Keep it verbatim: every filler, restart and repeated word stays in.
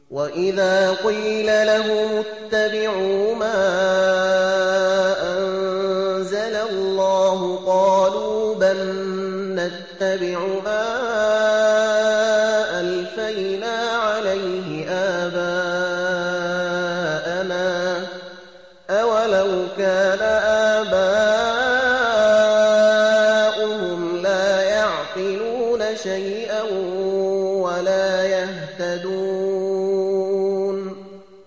وَإِذَا قِيلَ لَهُمُ اتَّبِعُوا مَا أَنزَلَ اللَّهُ قَالُوا بَلْ نَتَّبِعُ مَا أَلْفَيْنَا عَلَيْهِ آبَاءَنَا ۚ أَوَلَوْ كَانَ آبَاؤُهُمْ لَا يَعْقِلُونَ شَيْئًا وَلَا يَهْتَدُونَ